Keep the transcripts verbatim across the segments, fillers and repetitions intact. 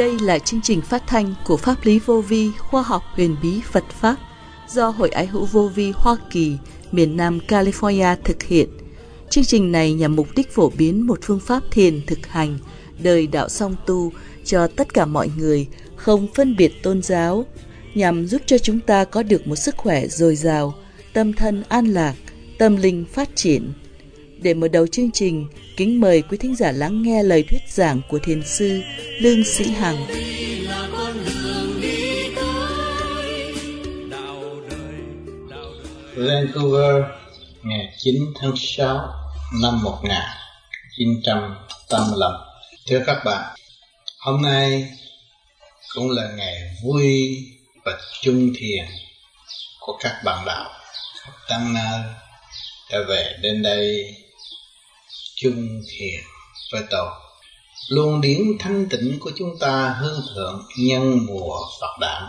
Đây là chương trình phát thanh của Pháp lý vô vi khoa học huyền bí Phật Pháp do Hội Ái hữu vô vi Hoa Kỳ, miền Nam California thực hiện. Chương trình này nhằm mục đích phổ biến một phương pháp thiền thực hành, đời đạo song tu cho tất cả mọi người, không phân biệt tôn giáo, nhằm giúp cho chúng ta có được một sức khỏe dồi dào, tâm thân an lạc, tâm linh phát triển. Để mở đầu chương trình, kính mời quý thính giả lắng nghe lời thuyết giảng của Thiền sư Lương Sĩ Hằng. Vancouver, ngày chín tháng sáu năm một nghìn chín trăm tám mươi lăm. Thưa các bạn, hôm nay cũng là ngày vui và chung thiền của các bạn đạo khắp tăng nơi đã về đến đây chung thiền với tôi. Luồng điển thanh tịnh của chúng ta hướng thượng nhân mùa Phật đản.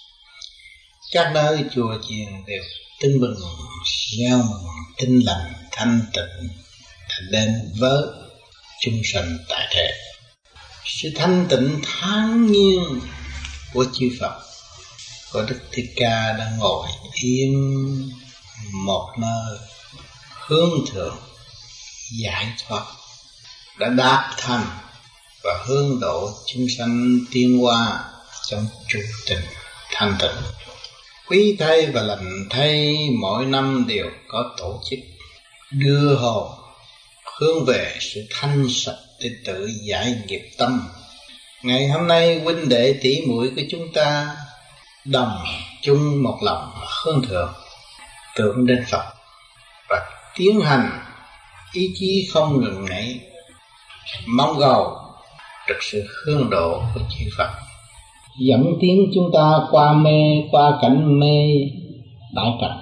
Các nơi chùa chiền đều tưng bừng gieo mừng tinh lành thanh tịnh đến với chúng sanh tại thế. Sự thanh tịnh thản nhiên của chư Phật, của Đức Thích Ca đang ngồi yên một nơi hướng thượng giải thoát, đã đáp thành và hướng độ chúng sanh tiến hóa trong chủ tình thanh tịnh. Quý thay và lành thay mỗi năm đều có tổ chức đưa hồn hướng về sự thanh sạch để tự giải nghiệp tâm. Ngày hôm nay huynh đệ tỷ muội của chúng ta đồng chung một lòng hướng thượng, tưởng đến Phật và tiến hành ý chí không ngừng nghỉ, mong cầu được sự hướng độ của chư Phật, dẫn tiến chúng ta qua mê, qua cảnh mê đại trần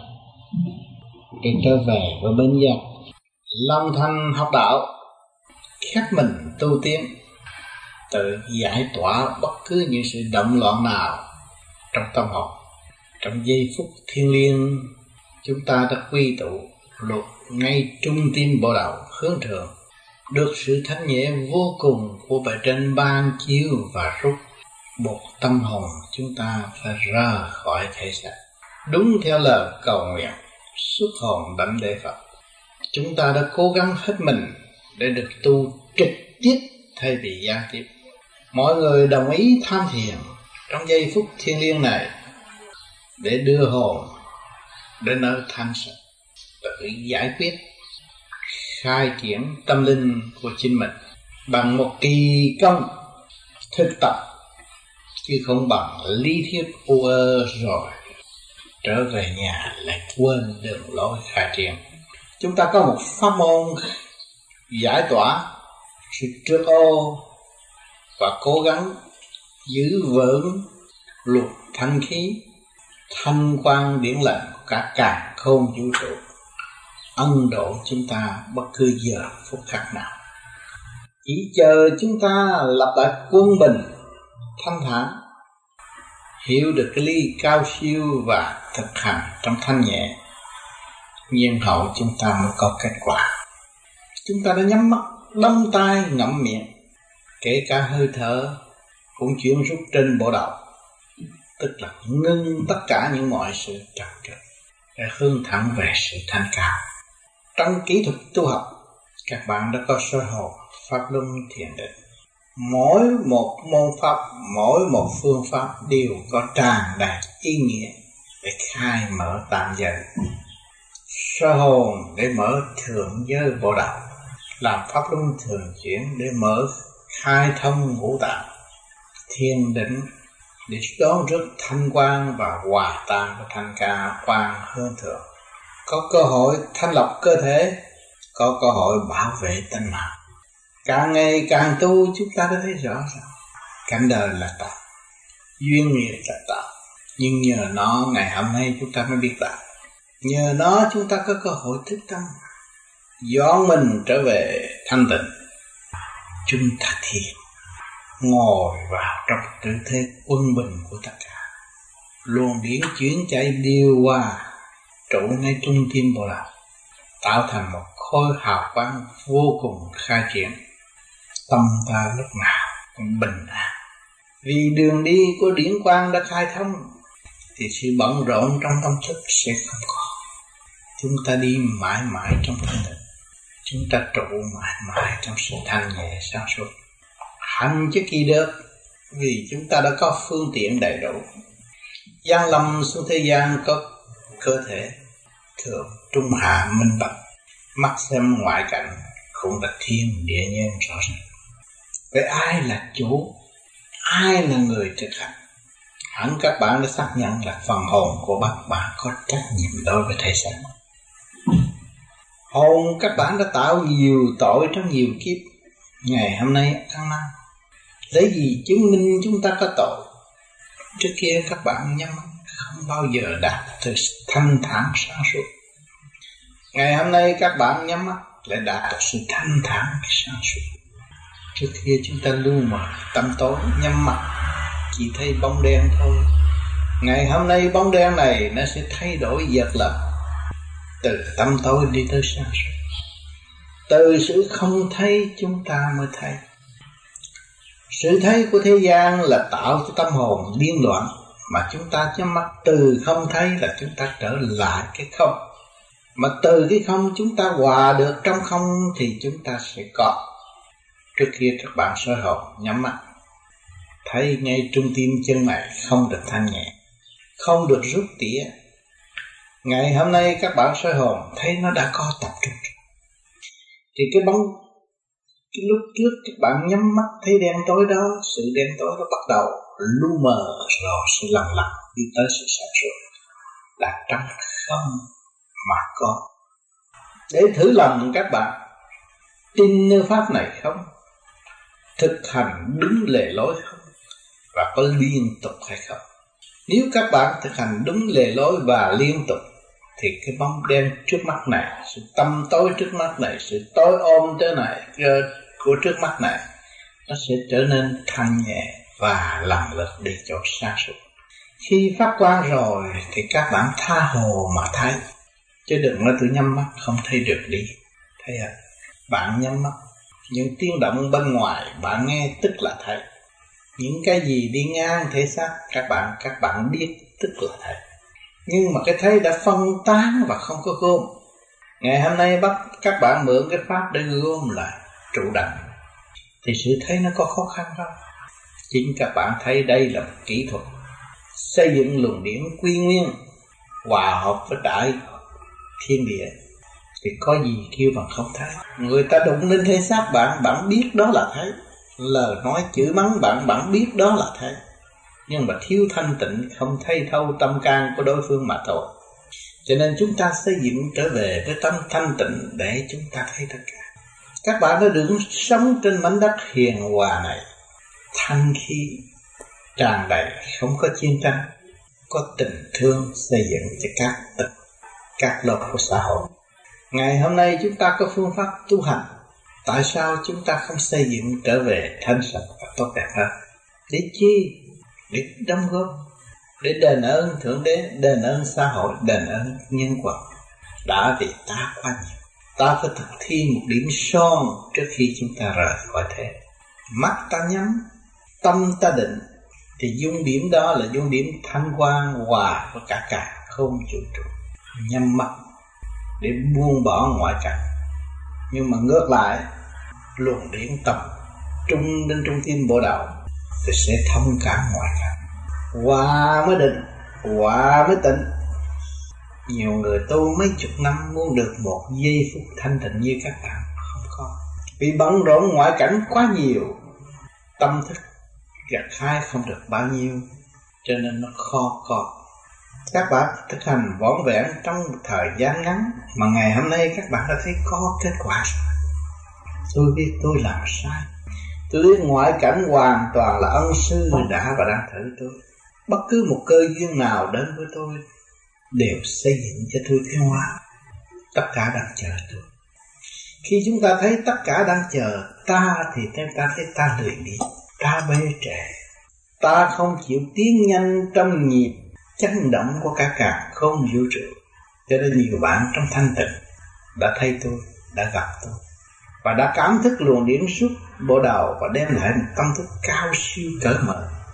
để trở về với bên giác. Long thanh học đạo, khép mình tu tiến, tự giải tỏa bất cứ những sự động loạn nào trong tâm hồn. Trong giây phút thiêng liêng, chúng ta đã quy tụ luật ngay trung tim bộ đầu hướng thượng, được sự thanh nhẹ vô cùng của bề trên ban chiếu và rút buộc tâm hồn chúng ta phải ra khỏi thể xác, đúng theo lời cầu nguyện xuất hồn đảnh lễ Phật. Chúng ta đã cố gắng hết mình để được tu trực tiếp thay vì gián tiếp. Mọi người đồng ý tham thiền trong giây phút thiêng liêng này để đưa hồn đến nơi thanh sạch, tự giải quyết, khai triển tâm linh của chính mình bằng một kỳ công thực tập, chứ không bằng lý thuyết u ơ rồi trở về nhà lại quên đường lối khai triển. Chúng ta có một pháp môn giải tỏa sự trước ô và cố gắng giữ vững luật thanh khí, thanh quan điển lệnh của cả càn khôn vũ trụ, ân độ chúng ta bất cứ giờ phút khắc nào. Chỉ chờ chúng ta lập lại quân bình thanh thản, hiểu được cái ly cao siêu và thực hành trong thanh nhẹ, nhiên hậu chúng ta mới có kết quả. Chúng ta đã nhắm mắt, đóng tai, ngậm miệng, kể cả hơi thở cũng chuyển rút trên bộ đầu, tức là ngưng tất cả những mọi sự trần trượt để hướng thẳng về sự thanh cao. Trong kỹ thuật tu học, các bạn đã có sơ hồn pháp luân thiền định. Mỗi một môn pháp, mỗi một phương pháp đều có tràn đầy ý nghĩa để khai mở tam giới. Sơ hồn để mở thượng giới bộ đạo, làm pháp luân thường chuyển để mở khai thông ngũ tạng. Thiền định để đón rước thanh quan và hòa tan với thanh ca quan hướng thượng. Có cơ hội thanh lọc cơ thể, có cơ hội bảo vệ tính mạng. Càng ngày càng tu chúng ta đã thấy rõ ràng cảnh đời là tạo, duyên nghiệp là tạo, nhưng nhờ nó ngày hôm nay chúng ta mới biết đạo. Nhờ nó chúng ta có cơ hội thức tâm, dọn mình trở về thanh tịnh. Chúng ta thiền, ngồi vào trong tư thế quân bình của tất cả, luồng điển chuyển chạy điều hòa trụ ngay trung tim bộ đầu, tạo thành một khối hào quang vô cùng khai triển. Tâm ta lúc nào cũng bình an, Vì đường đi của điển quang đã khai thông, thì sự bận rộn trong tâm thức sẽ không có. Chúng ta đi mãi mãi trong thanh tịnh, chúng ta trụ mãi mãi trong sự thanh nhẹ sáng suốt. Hành chứ kỳ được, vì chúng ta đã có phương tiện đầy đủ. Giáng lâm xuống thế gian có cơ thể thượng trung hạ minh bạch, mắt xem ngoại cảnh cũng là thiên địa nhân rõ ràng. Vậy ai là chủ, ai là người thực hành? Hẳn các bạn đã xác nhận là phần hồn của các bạn có trách nhiệm đối với thế gian. Hồn các bạn đã tạo nhiều tội trong nhiều kiếp, ngày hôm nay ăn năn. Lấy gì chứng minh chúng ta có tội? Trước kia các bạn nhắm mắt không bao giờ đạt từ thanh thản sáng suốt. Ngày hôm nay các bạn nhắm mắt lại đạt được sự thanh thản sáng suốt. Trước kia chúng ta lu mờ tâm tối, nhắm mắt chỉ thấy bóng đen thôi. Ngày hôm nay bóng đen này nó sẽ thay đổi dần lần, từ tâm tối đi tới sáng suốt. Từ sự không thấy chúng ta mới thấy. Sự thấy của thế gian là tạo cho tâm hồn điên loạn, mà chúng ta nhắm mắt từ không thấy là chúng ta trở lại cái không. Mà từ cái không chúng ta hòa được trong không thì chúng ta sẽ có. Trước kia các bạn soi hồn nhắm mắt, thấy ngay trung tim chân này không được thanh nhẹ, không được rút tỉa. Ngày hôm nay các bạn soi hồn thấy nó đã có tập trung. Thì cái bóng, cái lúc trước các bạn nhắm mắt thấy đen tối đó, sự đen tối nó bắt đầu lu mờ rồi sự lặng lặng đi tới sự sáng suốt. Là trong không mà có. Để thử lòng các bạn tin nơi pháp này không, thực hành đúng lề lối không, và có liên tục hay không. Nếu các bạn thực hành đúng lề lối và liên tục thì cái bóng đen trước mắt này, sự tâm tối trước mắt này, sự tối ôm tới này của trước mắt này, nó sẽ trở nên thanh nhẹ và lần lượt đi chỗ sáng suốt. Khi phát quang rồi thì các bạn tha hồ mà thấy, chứ đừng nói tôi nhắm mắt không thấy được đi. Thấy à? Bạn nhắm mắt, những tiếng động bên ngoài bạn nghe tức là thấy. Những cái gì đi ngang thể xác các bạn các bạn biết tức là thấy. Nhưng mà cái thấy đã phân tán và không có gom. Ngày hôm nay bắt các bạn mượn cái pháp để gom lại trụ đẳng, thì sự thấy nó có khó khăn không? Chính các bạn thấy đây là một kỹ thuật xây dựng luồng điển quy nguyên hòa hợp với đại thiên địa, thì có gì kêu bằng không thấy. Người ta đụng lên thể xác bạn, bạn biết đó là thấy. Lời nói chửi mắng bạn, bạn biết đó là thấy. Nhưng mà thiếu thanh tịnh, không thấy thâu tâm can của đối phương mà thôi. Cho nên chúng ta xây dựng trở về với tâm thanh tịnh để chúng ta thấy tất cả. Các bạn đã được sống trên mảnh đất hiền hòa này, thanh khí tràn đầy, không có chiến tranh, có tình thương xây dựng cho các tịch, các lớp của xã hội. Ngày hôm nay chúng ta có phương pháp tu hành, tại sao chúng ta không xây dựng trở về thanh sạch và tốt đẹp hơn? Để chi? Để đóng góp, để đền ơn Thượng Đế, đền ơn xã hội, đền ơn nhân quả. Đã vì ta quá nhiều, ta phải thực thi một điểm son trước khi chúng ta rời khỏi thế. Mắt ta nhắm, tâm ta định, thì dung điểm đó là dung điểm thanh quan hòa với cả cả không vũ trụ. Nhắm mắt để buông bỏ ngoại cảnh, nhưng mà ngược lại luồng điển tập trung đến trung tim bộ đầu thì sẽ thông cảm ngoại cảnh. Hòa mới định, hòa mới tịnh. Nhiều người tu mấy chục năm muốn được một giây phút thanh tịnh như các bạn không có, vì bận rộn ngoại cảnh quá nhiều, tâm thức gặt hái không được bao nhiêu, cho nên nó khó có. Các bạn thực hành vỏn vẹn trong một thời gian ngắn mà ngày hôm nay các bạn đã thấy có kết quả rồi. Tôi biết tôi làm sai, tôi biết ngoại cảnh hoàn toàn là ân sư đã và đang thử tôi. Bất cứ một cơ duyên nào đến với tôi đều xây dựng cho tôi tiến hóa. Tất cả đang chờ tôi. Khi chúng ta thấy tất cả đang chờ ta thì ta thấy ta lười đi, ta bê trễ, ta không chịu tiến nhanh trong nhịp chấn động của cả cả không vũ trụ. Cho nên nhiều bạn trong thanh tịnh đã thấy tôi, đã gặp tôi và đã cảm thức luồng điển suốt bộ đầu và đem lại một tâm thức cao siêu cỡ mở.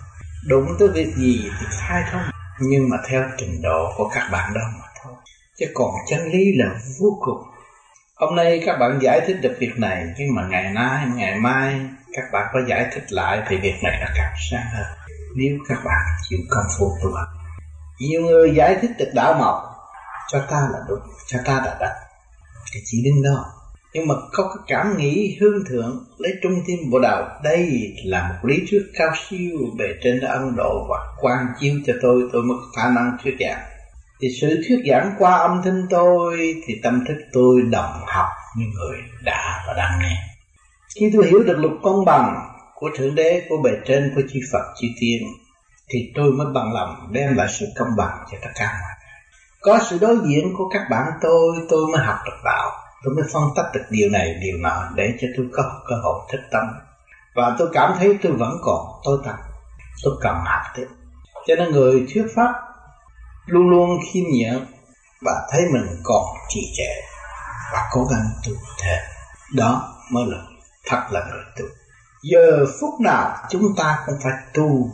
đụng tới việc gì thì khai thông, nhưng mà theo trình độ của các bạn đó mà thôi, chứ còn chân lý là vô cùng. Hôm nay các bạn giải thích được việc này, nhưng mà ngày nay, ngày mai các bạn có giải thích lại thì việc này là càng sáng hơn. Nếu các bạn chịu công phu tu học, nhiều người giải thích được đạo mộc, cho ta là đúng, cho ta là đắc, thì chỉ đến đó. Nhưng mà có cái cảm nghĩ hương thượng, lấy trung tim bộ đầu, đây là một lý thuyết cao siêu bề trên đã ân độ và quan chiếu cho tôi, tôi mới có khả năng thuyết giảng. Thì sự thuyết giảng qua âm thanh tôi, thì tâm thức tôi đồng học như người đã và đang nghe. Khi tôi hiểu được luật công bằng của Thượng Đế, của bề trên, của chư Phật, chư Tiên, thì tôi mới bằng lòng đem lại sự công bằng cho tất cả mọi người. Có sự đối diện của các bạn tôi, tôi mới học được đạo, tôi mới phân tích được điều này, điều nọ, để cho tôi có cơ hội thức tâm. Và tôi cảm thấy tôi vẫn còn tối tăm, tôi cần học tiếp. Cho nên người thuyết pháp luôn luôn khiêm nhượng và thấy mình còn trì trệ và cố gắng tu thêm. Đó mới là thật là người tu. Giờ phút nào chúng ta cũng phải tu,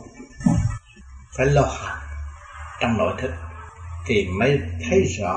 phải lo hành trong nội thức, thì mới thấy rõ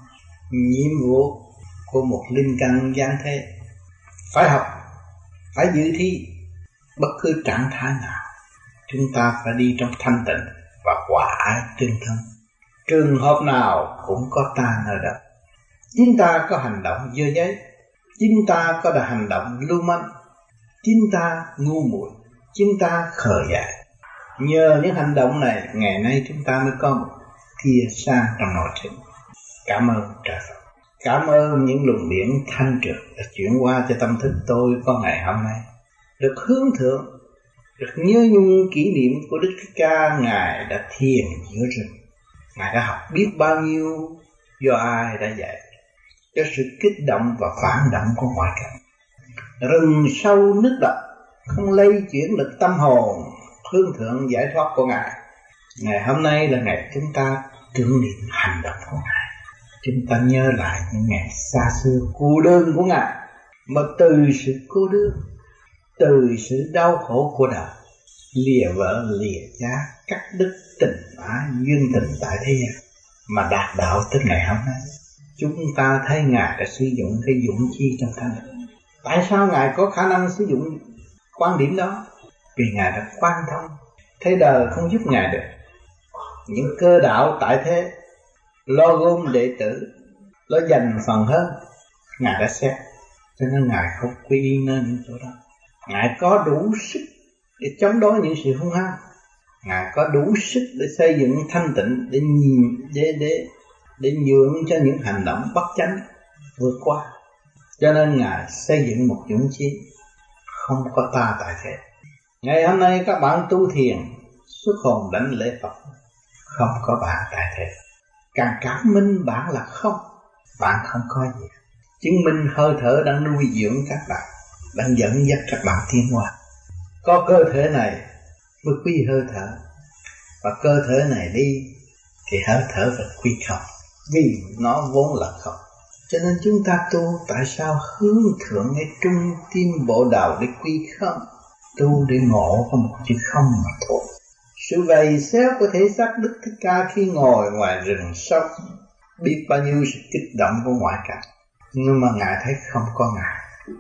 nhiệm vụ của một linh căn giáng thế. Phải học, phải dự thi. Bất cứ trạng thái nào, chúng ta phải đi trong thanh tịnh và hòa ái tương thân. Trường hợp nào cũng có ta nơi đó. Chính ta có hành động dơ giấy, chính ta có là hành động lưu manh, chính ta ngu muội, chính ta khờ dại. Nhờ những hành động này, ngày nay chúng ta mới có một tia sáng trong nội thức. Cảm ơn trời Phật. Cảm ơn những luồng điển thanh trực đã chuyển qua cho tâm thức tôi có ngày hôm nay. Được hướng thượng, được nhớ nhung kỷ niệm của Đức Thích Ca. Ngài đã thiền giữa rừng, Ngài đã học biết bao nhiêu do ai đã dạy, cho sự kích động và phản động của ngoại cảnh. Rừng sâu nước đậm không lay chuyển được tâm hồn hướng thượng giải thoát của Ngài. Ngày hôm nay là ngày chúng ta tưởng niệm hành động của Ngài. Chúng ta nhớ lại những ngày xa xưa cô đơn của Ngài, mà từ sự cô đơn, từ sự đau khổ của đời, lìa vợ lìa cha, cắt đứt tình ái duyên tình tại thế gian, mà đạt đạo tới ngày hôm nay. Chúng ta thấy Ngài đã sử dụng cái dũng chi trong thanh định. Tại sao Ngài có khả năng sử dụng quan điểm đó? Vì Ngài đã quan thông, thế đời không giúp Ngài được. Những cơ đạo tại thế lo gom đệ tử, lo dành phần hơn, Ngài đã xét, cho nên Ngài không quy y nơi những chỗ đó. Ngài có đủ sức để chống đối những sự hung hăng, Ngài có đủ sức để xây dựng thanh tịnh, để nhìn, để để để nhượng cho những hành động bất chánh vượt qua. Cho nên Ngài xây dựng một dũng chí, không có ta tại thế. Ngày hôm nay các bạn tu thiền, xuất hồn đánh lễ Phật, không có bạn tại thế. Càng cảm minh bạn là không, bạn không có gì. Chứng minh hơi thở đang nuôi dưỡng các bạn, đang dẫn dắt các bạn tiến hóa. Có cơ thể này mới quy hơi thở, và cơ thể này đi thì hơi thở phải quy không, vì nó vốn là không. Cho nên chúng ta tu, tại sao hướng thượng ngay trung tim bộ đầu để quy không? Tu để ngộ có một chữ không mà thôi. Sự vầy xéo của thể xác Đức Thích Ca khi ngồi ngoài rừng sâu, biết bao nhiêu sự kích động của ngoại cảnh, nhưng mà Ngài thấy không có Ngài,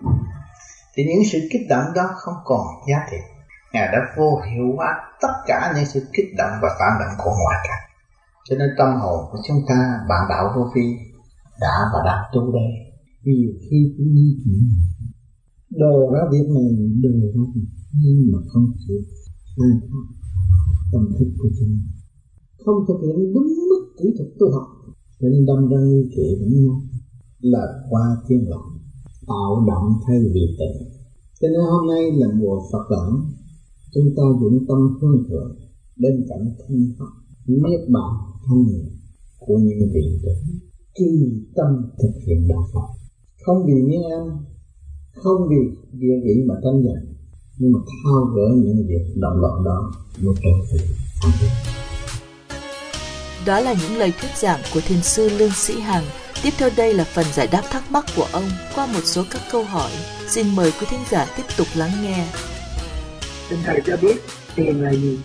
thì những sự kích động đó không còn giá trị. Ngài đã vô hiệu hóa tất cả những sự kích động và phản động của ngoại cảnh. Cho nên tâm hồn của chúng ta, bạn đạo vô vi, đã và đang tu đây. Nhiều khi cũng nghi chuyện đồ ra việc này, đồ ra việc, nhưng mà không chịu khai thác tâm thức của chúng, không thực hiện đúng mức kỹ thuật tu học, cho nên đâm ra nghi kỵ lẫn nhau, là qua tiếng loạn, tạo động thay vì tịnh. Cho nên hôm nay là mùa Phật đản, chúng ta vững tâm hướng thượng, bên cạnh thanh pháp, niết bàn thanh nhẹ của những vị tử, kỳ tâm thực hiện đạo Phật, không vì miếng ăn, không vì địa vị mà tranh giành, nhưng mà thao gỡ những việc động loạn đó một trở về thanh tịnh. Đó là những lời thuyết giảng của Thiền sư Lương Sĩ Hằng. Tiếp theo đây là phần giải đáp thắc mắc của ông qua một số các câu hỏi. Xin mời quý thính giả tiếp tục lắng nghe. Xin thầy cho biết thiền là gì?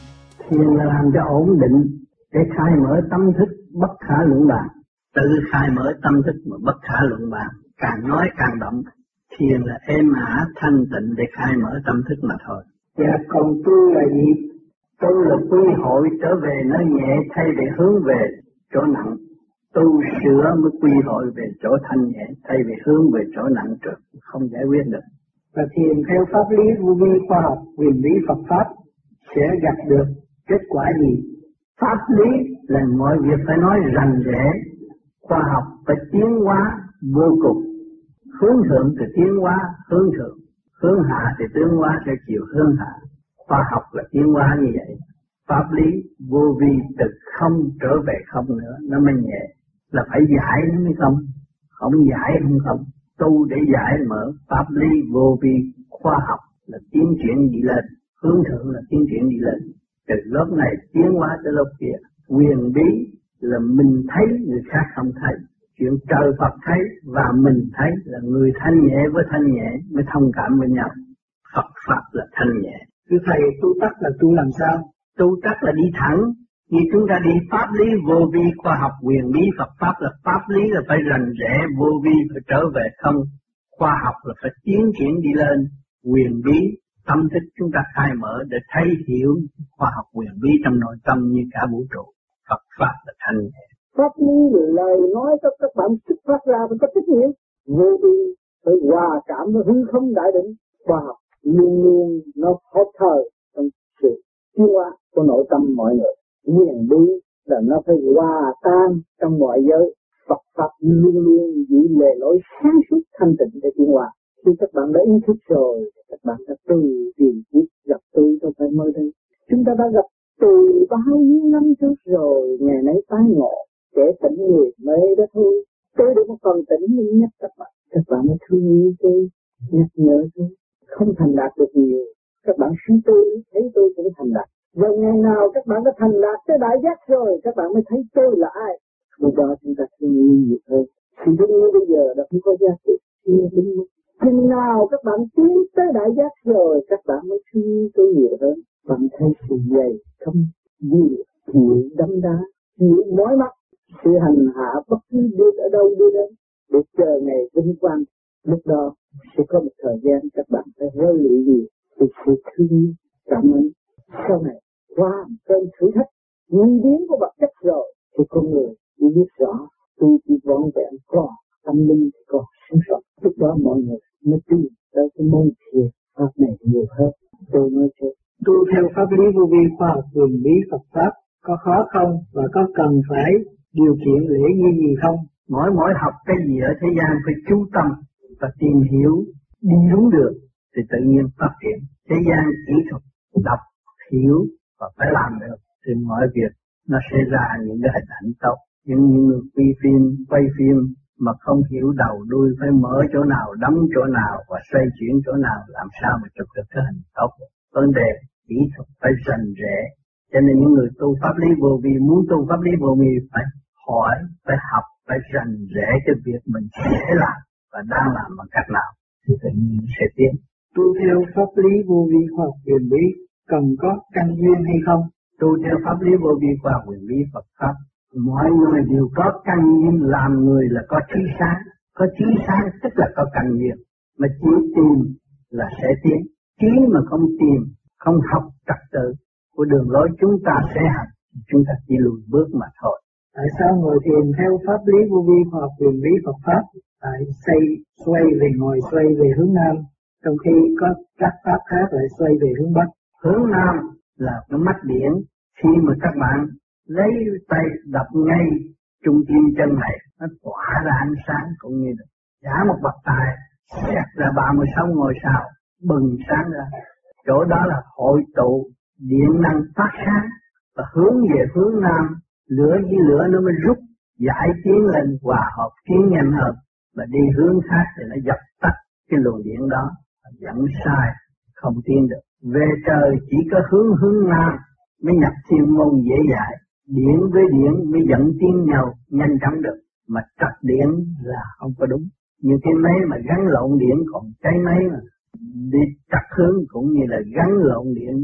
Thiền là làm cho ổn định để khai mở tâm thức bất khả luận bàn. Tự khai mở tâm thức mà bất khả luận bàn, càng nói càng động. Thiền là êm ả thanh tịnh để khai mở tâm thức mà thôi. Dạ, còn tôi là gì? Tôi là quy hội trở về nó nhẹ thay để hướng về chỗ nặng. Tu sửa mới quy hội về chỗ thanh nhẹ thay vì hướng về chỗ nặng trước, không giải quyết được. Và thiền theo pháp lý vô vi khoa học huyền bí Phật pháp sẽ gặt được kết quả gì? Pháp lý là mọi việc phải nói rành rẽ, khoa học phải tiến hóa vô cùng, hướng thượng thì tiến hóa hướng thượng, hướng hạ thì tiến hóa sẽ chiều hướng hạ. Khoa học là tiến hóa như vậy. Pháp lý vô vi từ không trở về không nữa, nó mới nhẹ. Là phải giải nó mới không, không giải không không. Tu để giải mở pháp lý vô vi khoa học là tiến triển đi lên, hướng thượng là tiến triển đi lên. Từ lớp này tiến hóa tới lớp kia. Quyền bí là mình thấy người khác không thấy. Chuyện trời Phật thấy và mình thấy là người thanh nhẹ với thanh nhẹ mới thông cảm với nhau. Phật Pháp là thanh nhẹ. Cứ thầy tu tắc là tu làm sao? Tu tắc là đi thẳng. Như chúng ta đi pháp lý vô vi khoa học quyền bí Phật Pháp là pháp lý là phải rành rẽ, vô vi phải trở về không. Khoa học là phải tiến triển đi lên. Quyền bí tâm thức chúng ta khai mở để thấy hiểu khoa học quyền bí trong nội tâm như cả vũ trụ. Phật Pháp là thanh nhẹ. Pháp lý lời nói cho các bạn xuất phát ra phải có trách nhiệm. Vô vi phải hòa cảm với hư không đại định. Khoa học luôn luôn nó hốt thờ trong sự tiến hóa của nội tâm mọi người. Quyền bí là nó phải hòa tan trong mọi giới. Phật Pháp luôn luôn giữ lề lối sáng suốt thanh tịnh để tiến hóa. Khi các bạn đã ý thức rồi, các bạn đã từ tiền kiếp gặp tôi đâu phải mới đây. Chúng ta đã gặp từ bao nhiêu năm trước rồi, ngày nay tái ngộ, kẻ tỉnh người mê đó thôi. Tôi được một phần tỉnh nhưng nhắc các bạn, các bạn mới thương yêu tôi, nhắc nhở tôi, không thành đạt được nhiều. Các bạn suy tôi, thấy tôi cũng thành đạt. Và ngày nào các bạn đã thành đạt tới đại giác rồi, các bạn mới thấy tôi là ai. Lúc đó chúng ta thương yêu nhiều hơn. Sự thương yêu bây giờ đã không có giá trị, chưa đúng mức. Chừng nào các bạn tiến tới đại giác rồi, các bạn mới thương yêu tôi nhiều hơn. Bạn thấy sự dày, không dư, chịu đấm đá, chịu mỏi mắt, sự hành hạ bất cứ đưa ở đâu đưa đến, để chờ ngày vinh quang. Lúc đó sẽ có một thời gian các bạn phải rơi lụy nhiều vì sự thương yêu, cảm ơn. Sau này qua cơn thử thách nguy biến của vật chất rồi thì con người chỉ biết rõ tôi chỉ vọn vẹn có tâm linh thì có sinh sống. Lúc đó mọi người mới tin tới cái môn thiền pháp này nhiều hơn. Tôi nói chứ tu theo pháp lý vô vi khoa học huyền bí Phật Pháp có khó không và có cần phải điều kiện lễ nghi gì không? Mỗi mỗi học cái gì ở thế gian phải chú tâm và tìm hiểu đi đúng đường thì tự nhiên phát triển. Thế gian kỹ thuật đọc, hiểu và phải làm được thì mọi việc nó sẽ ra những cái hình ảnh tốt. Nhưng những người quay phim, quay phim mà không hiểu đầu đuôi phải mở chỗ nào, đóng chỗ nào và xoay chuyển chỗ nào làm sao mà chụp được cái hình tốt. Vấn đề kỹ thuật phải rành rẽ. Cho nên những người tu pháp lý vô vi muốn tu pháp lý vô vi phải hỏi, phải học, phải rành rẽ cái việc mình sẽ làm và đang làm bằng cách nào thì tự nhiên sẽ tiến. Tu theo pháp lý vô vi khoa học huyền bí cần có căn duyên hay không? Tu theo pháp lý vô vi khoa học huyền bí Phật Pháp, mọi người đều có căn duyên. Làm người là có trí sáng, có trí sáng tức là có căn duyên, mà chỉ tìm là sẽ tiến. Trí mà không tìm, không học trật tự của đường lối chúng ta sẽ hành, chúng ta chỉ lùi bước mà thôi. Tại sao ngồi thiền theo pháp lý vô vi khoa học huyền bí Phật Pháp lại xây xoay về ngồi xoay về hướng Nam, trong khi có các pháp khác lại xoay về hướng Bắc? Hướng Nam là cái mắt điển. Khi mà các bạn lấy tay đập ngay trung tim chân này, nó tỏa ra ánh sáng cũng như là giả một bậc tài, xét ra ba mươi sáu ngôi sao bừng sáng ra. Chỗ đó là hội tụ điện năng phát sáng và hướng về hướng Nam, lửa với lửa nó mới rút giải tiến lên hòa hợp tiến nhanh hơn, và đi hướng khác thì nó dập tắt cái luồng điện đó, dẫn sai không tiến được. Về trời chỉ có hướng hướng Nam mới nhập thiên môn dễ dãi, điện với điện mới dẫn tiến nhau nhanh chóng được, mà trật điện là không có đúng. Như cái máy mà gắn lộn điện, còn cái máy mà đi trật hướng cũng như là gắn lộn điện,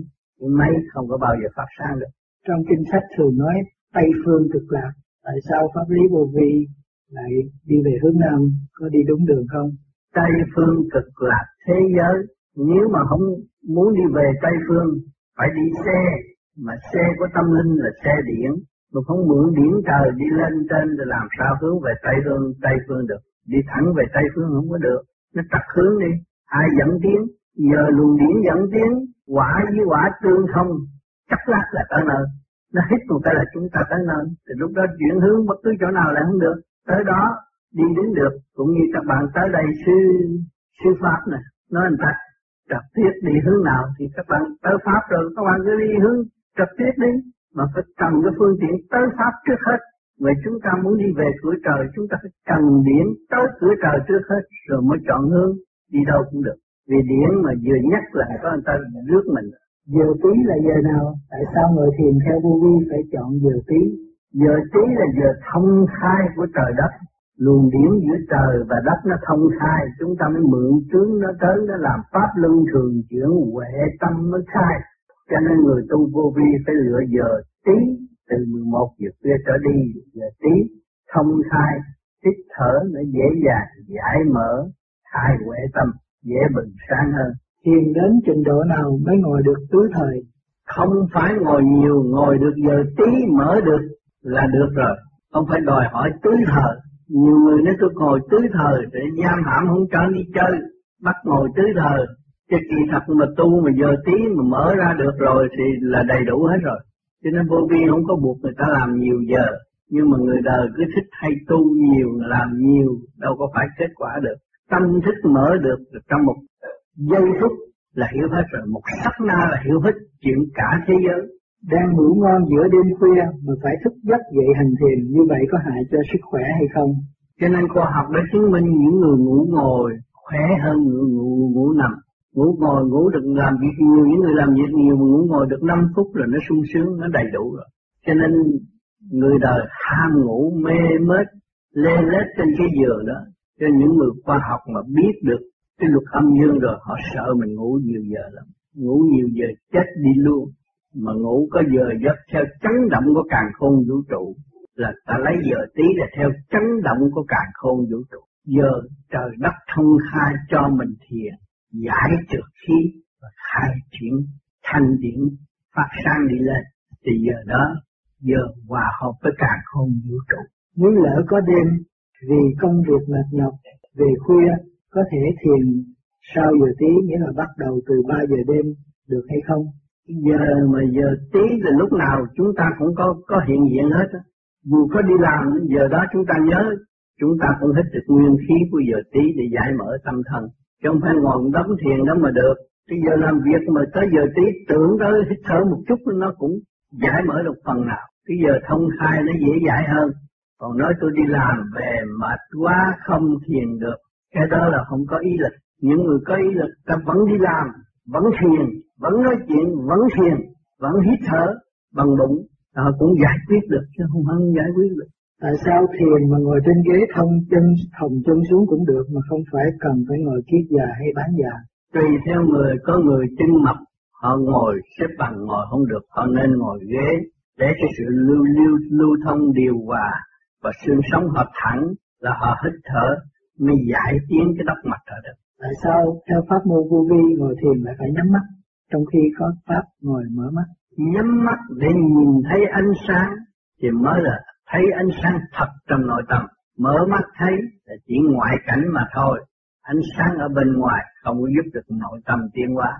máy không có bao giờ phát sáng được. Trong kinh sách thường nói Tây phương cực lạc, tại sao pháp lý vô vi lại đi về hướng Nam, có đi đúng đường không? Tây phương cực lạc thế giới, nếu mà không muốn đi về Tây phương phải đi xe, mà xe của tâm linh là xe điển, mà không mượn điển trời đi lên trên thì làm sao hướng về Tây phương Tây phương được? Đi thẳng về Tây phương không có được, nó trật hướng đi. Ai dẫn tiến? Giờ luồng điển dẫn tiến, quả với quả tương thông, chắc lát là tới nơi. Nó hít một cái là chúng ta tới nơi, thì lúc đó chuyển hướng bất cứ chỗ nào là không được. Tới đó đi đến được, cũng như các bạn tới đây sư sư pháp này, nói anh ta trực tiếp đi hướng nào thì các bạn tới pháp rồi, các bạn cứ đi hướng trực tiếp đi, mà phải cầm cái phương tiện tới pháp trước hết. Vậy chúng ta muốn đi về cửa trời, chúng ta phải cần điển tới cửa trời trước hết, rồi mới chọn hướng, đi đâu cũng được. Vì điển mà vừa nhắc là có người ta rước mình. Giờ tí là giờ nào? Tại sao ngồi thiền theo vô vi phải chọn giờ tí? Giờ tí là giờ thông khai của trời đất. Luồng điển giữa trời và đất nó thông khai, chúng ta mới mượn tướng nó tới, nó làm pháp luân thường chuyển, huệ tâm mới khai. Cho nên người tu vô vi phải lựa giờ tí, từ mười một giờ khuya trở đi, giờ tí thông khai, hít thở nó dễ dàng giải mở, khai huệ tâm, dễ bừng sáng hơn. Thiền đến trình độ nào mới ngồi được tứ thời? Không phải ngồi nhiều, ngồi được giờ tí mở được là được rồi, không phải đòi hỏi tứ thời. Nhiều người nói tôi ngồi tứ thời để giam hãm không cho đi chơi, bắt ngồi tứ thời. Chứ kỳ thật mà tu mà giờ tí mà mở ra được rồi thì là đầy đủ hết rồi. Cho nên vô vi không có buộc người ta làm nhiều giờ, nhưng mà người đời cứ thích hay tu nhiều, làm nhiều, đâu có phải kết quả được. Tâm thức mở được trong một giây phút là hiểu hết rồi, một sát na là hiểu hết chuyện cả thế giới. Đang ngủ ngon giữa đêm khuya mà phải thức giấc dậy hành thiền, như vậy có hại cho sức khỏe hay không? Cho nên khoa học đã chứng minh những người ngủ ngồi khỏe hơn người ngủ, ngủ nằm. Ngủ ngồi ngủ được làm việc nhiều, những người làm việc nhiều mà ngủ ngồi được năm phút rồi nó sung sướng, nó đầy đủ rồi. Cho nên người đời ham ngủ mê mết lê lết trên cái giường đó. Cho những người khoa học mà biết được cái luật âm dương rồi, họ sợ mình ngủ nhiều giờ lắm. Ngủ nhiều giờ chết đi luôn. Mà ngủ có giờ giấc theo chấn động của càn khôn vũ trụ, là ta lấy giờ tí là theo chấn động của càn khôn vũ trụ. Giờ trời đất thông khai cho mình thiền, giải trượt khí và khai triển thanh điển phát sáng đi lên, thì giờ đó giờ hòa hợp với càn khôn vũ trụ. Nếu lỡ có đêm vì công việc mệt nhọc về khuya, có thể thiền sau giờ tí, nghĩa là bắt đầu từ ba giờ đêm được hay không? Giờ mà giờ tí là lúc nào chúng ta cũng có có hiện diện hết á. Dù có đi làm giờ đó chúng ta nhớ, chúng ta cũng hít được nguyên khí của giờ tí để giải mở tâm thần. Chứ không phải ngồi đấm thiền đó mà được. Cái giờ làm việc mà tới giờ tí tưởng tới hít thở một chút nó cũng giải mở được phần nào. Cái giờ thông khai nó dễ giải hơn. Còn nói tôi đi làm về mệt quá không thiền được, cái đó là không có ý lực. Những người có ý lực ta vẫn đi làm, vẫn thiền, vẫn nói chuyện, vẫn thiền, vẫn hít thở bằng bụng, họ cũng giải quyết được chứ không không giải quyết được. Tại sao thiền mà ngồi trên ghế thông chân thòng chân xuống cũng được, mà không phải cần phải ngồi kiết già hay bán già? Tùy theo người, có người chân mập họ ngồi xếp bằng ngồi không được, họ nên ngồi ghế để cho sự lưu lưu lưu thông điều hòa và xương sống họ thẳng, là họ hít thở mới giải tiến cái đốc mạch họ được. Tại sao theo pháp môn vô vi ngồi thiền lại phải nhắm mắt, trong khi có pháp ngồi mở mắt? Nhắm mắt để nhìn thấy ánh sáng thì mới là thấy ánh sáng thật trong nội tâm. Mở mắt thấy là chỉ ngoại cảnh mà thôi, ánh sáng ở bên ngoài không có giúp được nội tâm tiến hóa.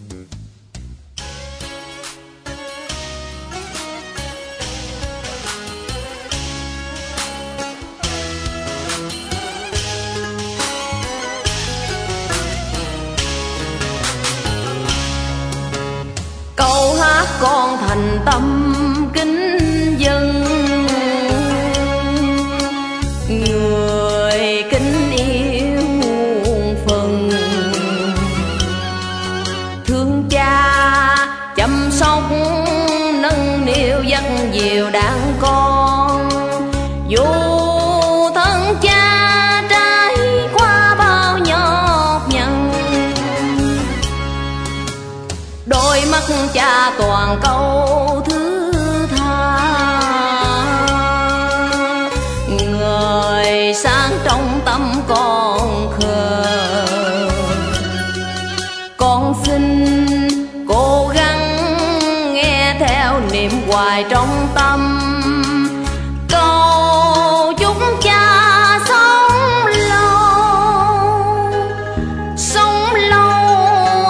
Câu hát con thành tâm kính dân, người kính yêu muôn phần, thương cha chăm sóc nâng niu dắt dìu đàn con. Dù thân cha trải qua bao nhọc nhằn, đôi mắt cha toàn câu thứ tha. Người sáng trong tâm con khờ, con xin cố gắng nghe theo niệm hoài trong tâm. Cầu chúc cha sống lâu, sống lâu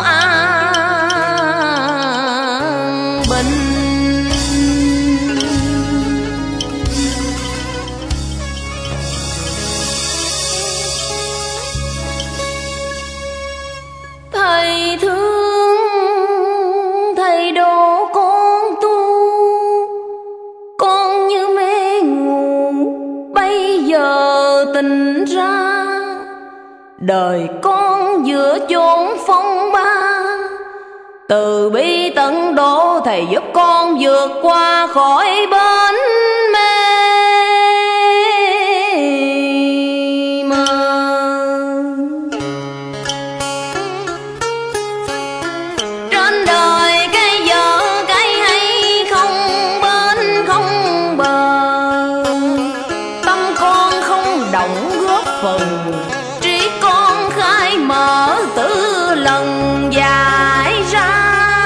an bình. Thầy thương thầy độ con tu, con như mê ngủ bây giờ tỉnh ra. Đời con giữa chốn phong ba, từ bi tận độ thầy giúp con vượt qua khỏi bến mê mờ. Trên đời cái dở cái hay không bến không bờ, tâm con không động góp phần, trí con khai mở từ lần giải ra.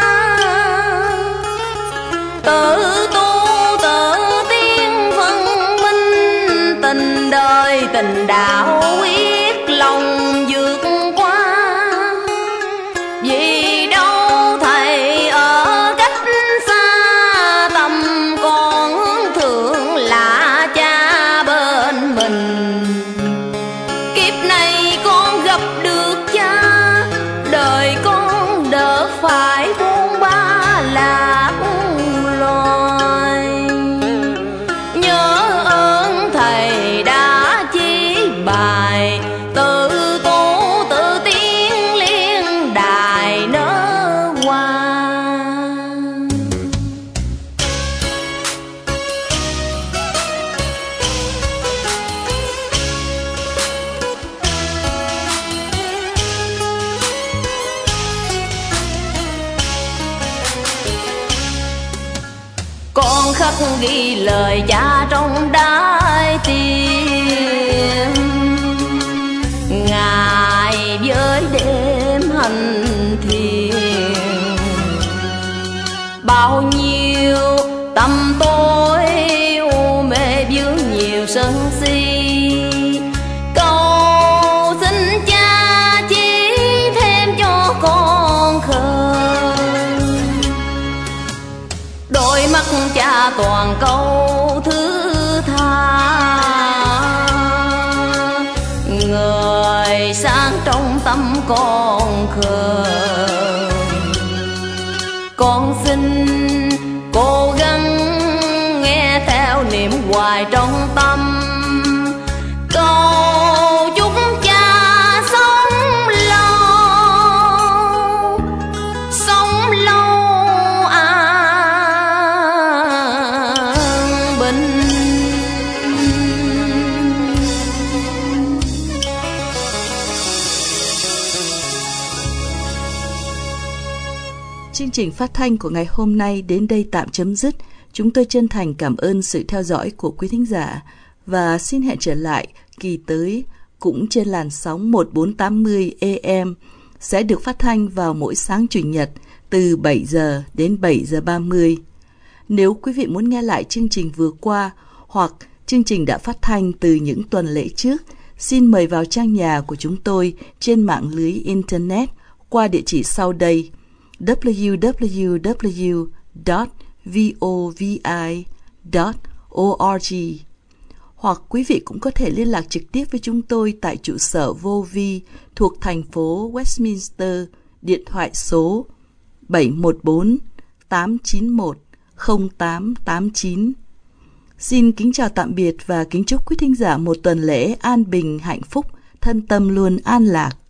Tự tu tự tiến phân minh, tình đời tình đạo quyết lòng vượt qua. Vì đâu thầy ở cách xa, tâm con hướng thượng là cha bên mình. Kiếp này con gặp được cha, đời con đỡ phải buông ba lạc loài. Nhớ ơn thầy đã chỉ bài, tự tu tự tiến liên đài nở hoa. Con khắc ghi lời cha trong đái tim, ngày với đêm hành thiền. Bao nhiêu tâm tối u mê vướng nhiều sân si, cầu xin cha chỉ thêm cho con khờ. Đôi mắt cha toàn câu thứ tha, người sáng trong tâm con khờ. Con xin cố gắng nghe theo niệm hoài trong tâm. Cầu chúc cha sống lâu, sống lâu an bình. Chương trình phát thanh của ngày hôm nay đến đây tạm chấm dứt. Chúng tôi chân thành cảm ơn sự theo dõi của quý thính giả và xin hẹn trở lại kỳ tới cũng trên làn sóng một bốn tám mươi A M sẽ được phát thanh vào mỗi sáng Chủ nhật từ bảy giờ đến bảy giờ ba mươi. Nếu quý vị muốn nghe lại chương trình vừa qua hoặc chương trình đã phát thanh từ những tuần lễ trước, xin mời vào trang nhà của chúng tôi trên mạng lưới Internet qua địa chỉ sau đây: w w w chấm vovi chấm org. Hoặc quý vị cũng có thể liên lạc trực tiếp với chúng tôi tại trụ sở vô vi thuộc thành phố Westminster, điện thoại số bảy một bốn tám chín một không tám tám chín. Xin kính chào tạm biệt và kính chúc quý thính giả một tuần lễ an bình, hạnh phúc, thân tâm luôn an lạc.